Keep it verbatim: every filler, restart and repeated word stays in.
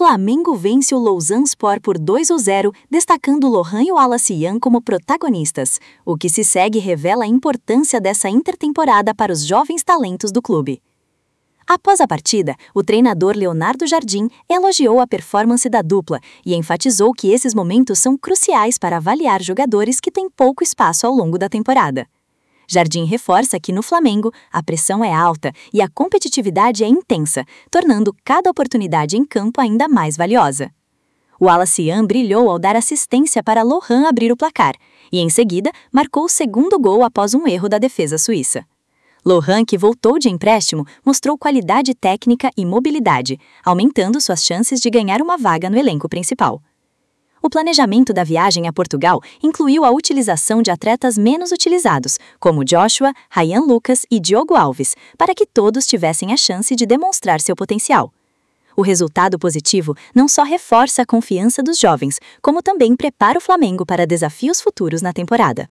Flamengo vence o Lausanne-Sport por dois a zero, destacando Lohan e Wallace Yan como protagonistas. O que se segue revela a importância dessa intertemporada para os jovens talentos do clube. Após a partida, o treinador Leonardo Jardim elogiou a performance da dupla e enfatizou que esses momentos são cruciais para avaliar jogadores que têm pouco espaço ao longo da temporada. Jardim reforça que no Flamengo a pressão é alta e a competitividade é intensa, tornando cada oportunidade em campo ainda mais valiosa. O Wallace Yan brilhou ao dar assistência para Lohan abrir o placar e, em seguida, marcou o segundo gol após um erro da defesa suíça. Lohan, que voltou de empréstimo, mostrou qualidade técnica e mobilidade, aumentando suas chances de ganhar uma vaga no elenco principal. O planejamento da viagem a Portugal incluiu a utilização de atletas menos utilizados, como Joshua, Ryan Lucas e Diogo Alves, para que todos tivessem a chance de demonstrar seu potencial. O resultado positivo não só reforça a confiança dos jovens, como também prepara o Flamengo para desafios futuros na temporada.